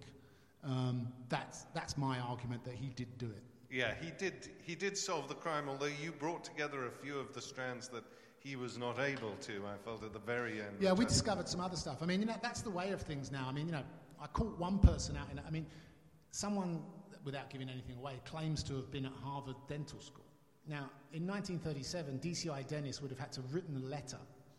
Um, that's that's my argument that he did do it. Yeah, he did. He did solve the crime. Although you brought together a few of the strands that he was not able to, I felt at the very end. Yeah, we discovered some other stuff. I mean, you know, that's the way of things now. I mean, you know, I caught one person out in it. I mean, someone, without giving anything away, claims to have been at Harvard Dental School. Now, in nineteen thirty-seven, D C I Dennis would have had to have written a letter,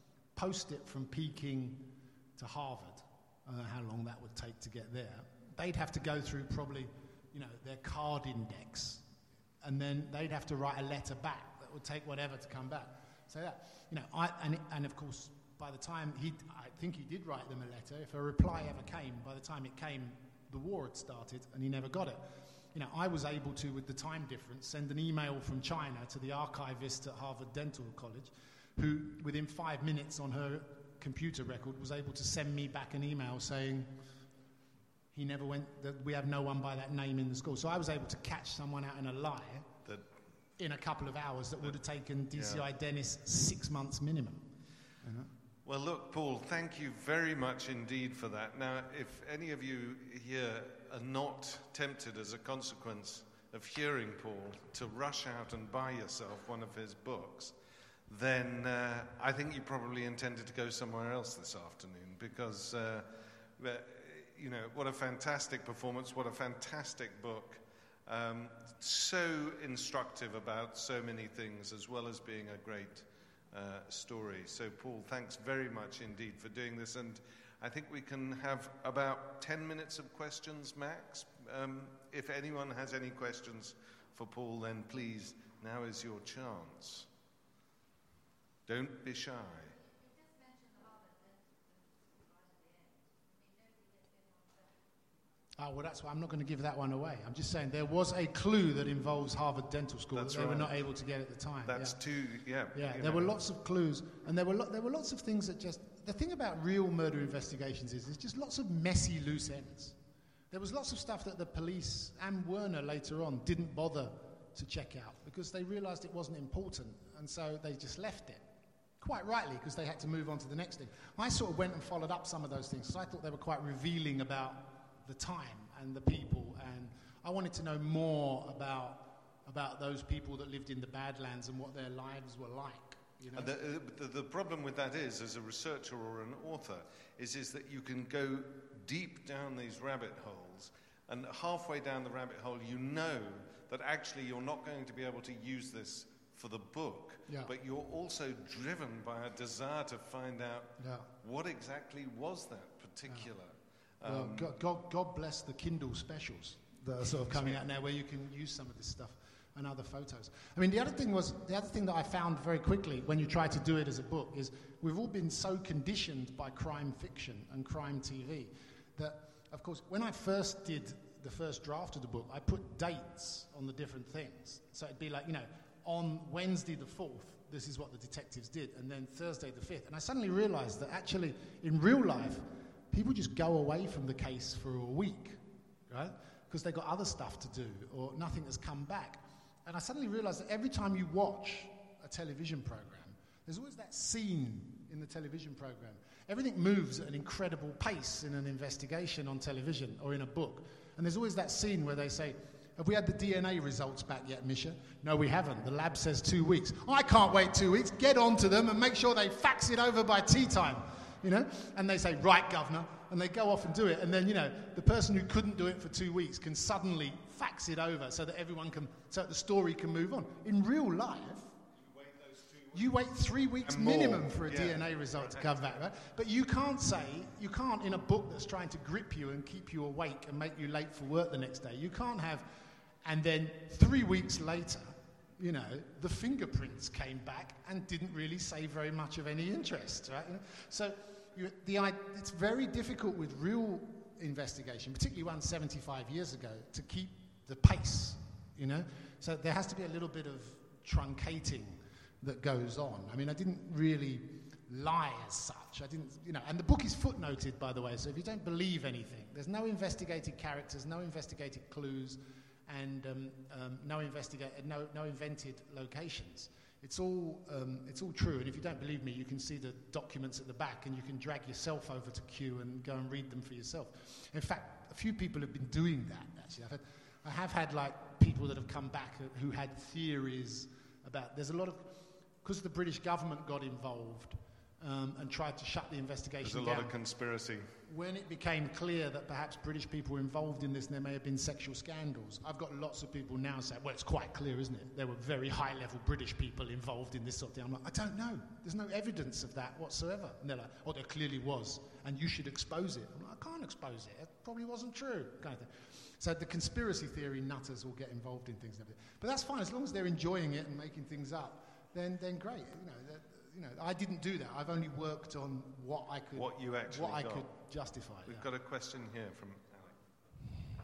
post it from Peking to Harvard. I don't know how long that would take to get there. They'd have to go through probably, you know, their card index, and then they'd have to write a letter back that it would take whatever to come back. So that, you know, I, and, and of course, by the time he, I think he did write them a letter. If a reply ever came, by the time it came, the war had started and he never got it. You know, I was able to, with the time difference, send an email from China to the archivist at Harvard Dental College, who, within five minutes on her computer record, was able to send me back an email saying he never went, that we have no one by that name in the school. So I was able to catch someone out in a lie that, in a couple of hours that, that would have taken D C I yeah. Dennis six months minimum. You know? Well, look, Paul, thank you very much indeed for that. Now, if any of you here are not tempted as a consequence of hearing Paul to rush out and buy yourself one of his books, then uh, I think you probably intended to go somewhere else this afternoon, because, uh, you know, what a fantastic performance, what a fantastic book, um, so instructive about so many things, as well as being a great uh, story. So, Paul, thanks very much indeed for doing this, and I think we can have about ten minutes of questions, max. Um, if anyone has any questions for Paul, then please, now is your chance. Don't be shy. Oh, well, that's why I'm not going to give that one away. I'm just saying there was a clue that involves Harvard Dental School that's that they right. were not able to get at the time. That's yeah. too, yeah. Yeah, there know. were lots of clues, and there were lo- there were lots of things that just... The thing about real murder investigations is there's just lots of messy loose ends. There was lots of stuff that the police and Werner later on didn't bother to check out because they realised it wasn't important, and so they just left it. Quite rightly, because they had to move on to the next thing. I sort of went and followed up some of those things because I thought they were quite revealing about the time and the people, and I wanted to know more about about those people that lived in the Badlands and what their lives were like. You know? the, uh, the, the problem with that is, as a researcher or an author, is, is that you can go deep down these rabbit holes, and halfway down the rabbit hole you know that actually you're not going to be able to use this for the book, yeah. but you're also driven by a desire to find out yeah. what exactly was that particular... Yeah. Well, um, God, God, God bless the Kindle specials that are sort of coming out now where you can use some of this stuff and other photos. I mean, the other thing was, the other thing that I found very quickly when you try to do it as a book is we've all been so conditioned by crime fiction and crime T V that, of course, when I first did the first draft of the book, I put dates on the different things. So it'd be like, you know, on Wednesday the fourth, this is what the detectives did, and then Thursday the fifth. And I suddenly realized that actually, in real life, people just go away from the case for a week, right? Because they've got other stuff to do, or nothing has come back. And I suddenly realized that every time you watch a television program, there's always that scene in the television program. Everything moves at an incredible pace in an investigation on television or in a book. And there's always that scene where they say, have we had the D N A results back yet, Misha? No, we haven't. The lab says two weeks. I can't wait two weeks. Get on to them and make sure they fax it over by tea time. You know, and they say, right, governor, and they go off and do it, and then, you know, the person who couldn't do it for two weeks can suddenly fax it over so that everyone can, so that the story can move on. In real life, you wait, those two weeks. you wait three weeks And minimum more. for a Yeah. D N A result to come back, right? But you can't say, you can't, in a book that's trying to grip you and keep you awake and make you late for work the next day, you can't have, and then three weeks later, you know, the fingerprints came back and didn't really say very much of any interest, right? You know? So you, the, it's very difficult with real investigation, particularly one seventy-five years ago, to keep the pace, you know? So there has to be a little bit of truncating that goes on. I mean, I didn't really lie as such. I didn't, you know, and the book is footnoted, by the way, so if you don't believe anything, there's no investigated characters, no investigated clues, and um, um, no, investigate, no, no invented locations. It's all, um, it's all true, and if you don't believe me, you can see the documents at the back, and you can drag yourself over to Kew and go and read them for yourself. In fact, a few people have been doing that, actually. I've had, I have had, like, people that have come back who had theories about... There's a lot of... Because the British government got involved, um, and tried to shut the investigation There's a down. lot of conspiracy. When it became clear that perhaps British people were involved in this and there may have been sexual scandals, I've got lots of people now saying, well, it's quite clear, isn't it? There were very high-level British people involved in this sort of thing. I'm like, I don't know. There's no evidence of that whatsoever. And they're like, oh, there clearly was, and you should expose it. I'm like, I can't expose it. It probably wasn't true, kind of thing. So the conspiracy theory nutters will get involved in things and everything. But that's fine. As long as they're enjoying it and making things up, then then great. You know, that, you know, I didn't do that. I've only worked on what I could, What you actually what I got. could justify. We've yeah. got a question here from Alec.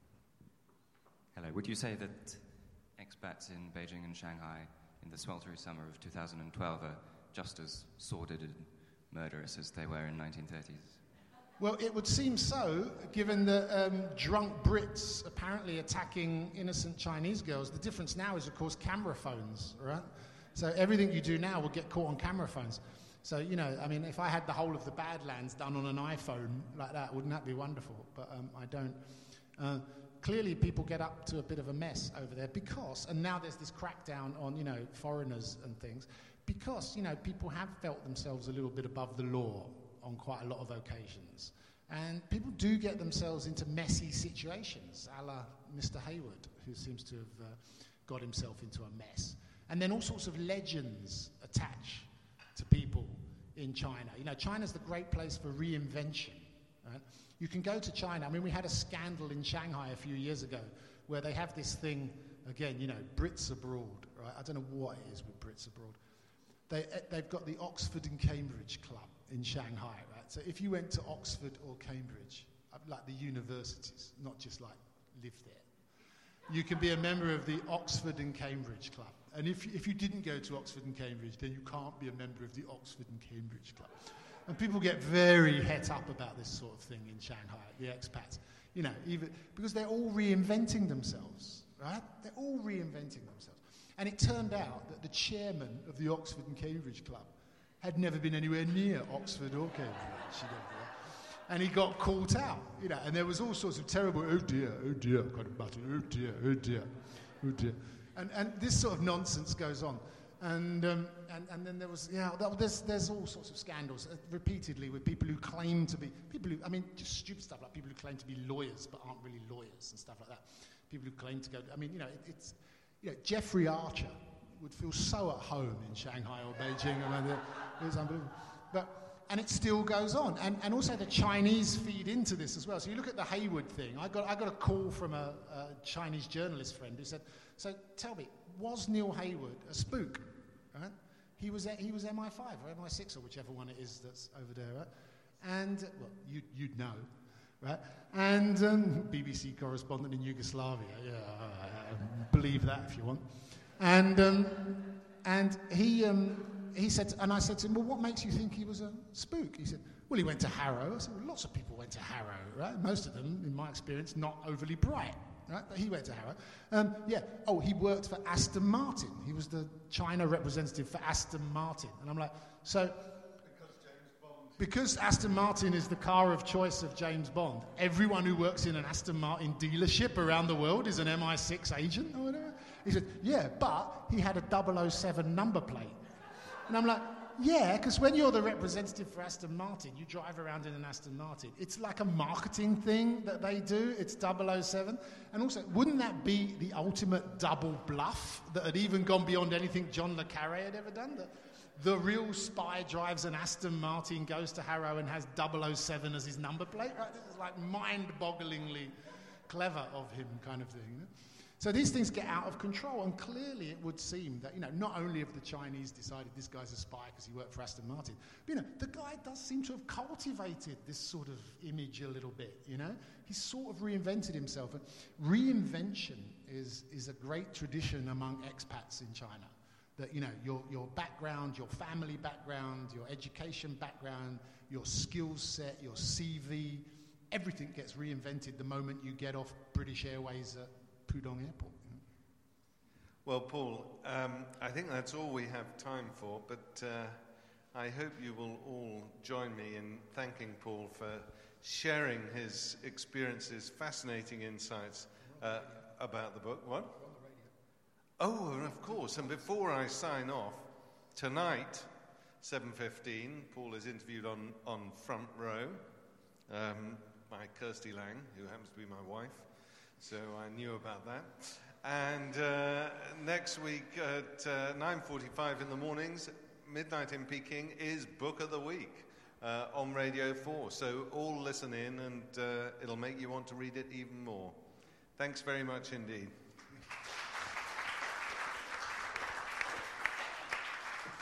Hello. Would you say that expats in Beijing and Shanghai in the sweltering summer of two thousand twelve are just as sordid and murderous as they were in nineteen thirties? Well, it would seem so, given the um, drunk Brits apparently attacking innocent Chinese girls. The difference now is, of course, camera phones, right? So everything you do now will get caught on camera phones. So, you know, I mean, if I had the whole of the Badlands done on an iPhone like that, wouldn't that be wonderful? But um, I don't. Uh, clearly, people get up to a bit of a mess over there because, and now there's this crackdown on, you know, foreigners and things, because, you know, people have felt themselves a little bit above the law on quite a lot of occasions. And people do get themselves into messy situations, a la Mister Hayward, who seems to have uh, got himself into a mess. And then all sorts of legends attach to people in China. You know, China's the great place for reinvention. Right? You can go to China. I mean, we had a scandal in Shanghai a few years ago where they have this thing, again, you know, Brits abroad, right? I don't know what it is with Brits abroad. They, they've got the Oxford and Cambridge Club in Shanghai, right? So if you went to Oxford or Cambridge, like the universities, not just like live there, you can be a member of the Oxford and Cambridge Club. And if, if you didn't go to Oxford and Cambridge, then you can't be a member of the Oxford and Cambridge Club. And people get very het up about this sort of thing in Shanghai, the expats. You know, even because they're all reinventing themselves, right? They're all reinventing themselves. And it turned out that the chairman of the Oxford and Cambridge Club had never been anywhere near Oxford or Cambridge. You know, and he got caught out, you know, and there was all sorts of terrible, oh dear, oh dear, kind of mutter, oh dear, oh dear, oh dear. And, and this sort of nonsense goes on. And, um, and, and then there was, yeah, that, there's, there's all sorts of scandals uh, repeatedly with people who claim to be, people who, I mean, just stupid stuff like people who claim to be lawyers but aren't really lawyers and stuff like that. People who claim to go, I mean, you know, it, it's, you know, Jeffrey Archer would feel so at home in Shanghai or Beijing. I mean, it was unbelievable. But, and it still goes on. And, and also the Chinese feed into this as well. So you look at the Hayward thing. I got, I got a call from a, a Chinese journalist friend who said, so tell me, was Neil Hayward a spook? Right? He was, he was M I five or M I six or whichever one it is that's over there. Right? And, well, you, you'd know. Right? And um, B B C correspondent in Yugoslavia. Yeah, uh, believe that if you want. And um, and he um, he said, and I said to him, well, what makes you think he was a spook? He said, well, he went to Harrow. I said, well, lots of people went to Harrow, right? Most of them, in my experience, not overly bright, right? But he went to Harrow. Um, yeah. Oh, he worked for Aston Martin. He was the China representative for Aston Martin. And I'm like, so. Because Aston Martin is the car of choice of James Bond, everyone who works in an Aston Martin dealership around the world is an M I six agent or whatever. He said, yeah, but he had a double oh seven number plate. And I'm like, yeah, because when you're the representative for Aston Martin, you drive around in an Aston Martin. It's like a marketing thing that they do. It's double oh seven. And also, wouldn't that be the ultimate double bluff that had even gone beyond anything John le Carré had ever done? That the real spy drives an Aston Martin, goes to Harrow and has double oh seven as his number plate. Right? This is like mind-bogglingly clever of him kind of thing. You know? So these things get out of control, and clearly it would seem that, you know, not only have the Chinese decided this guy's a spy because he worked for Aston Martin, but, you know, the guy does seem to have cultivated this sort of image a little bit, you know? He's sort of reinvented himself. And reinvention is, is a great tradition among expats in China. That, you know, your, your background, your family background, your education background, your skills set, your C V, everything gets reinvented the moment you get off British Airways at Pudong Airport. You know? Well, Paul, um, I think that's all we have time for, but uh, I hope you will all join me in thanking Paul for sharing his experiences, fascinating insights uh, about the book. What? Oh, and of course, and before I sign off, tonight seven fifteen, Paul is interviewed on, on Front Row um, by Kirsty Lang, who happens to be my wife, so I knew about that. And uh, next week at uh, nine forty-five in the mornings, Midnight in Peking, is Book of the Week uh, on Radio four. So all listen in, and uh, it'll make you want to read it even more. Thanks very much indeed.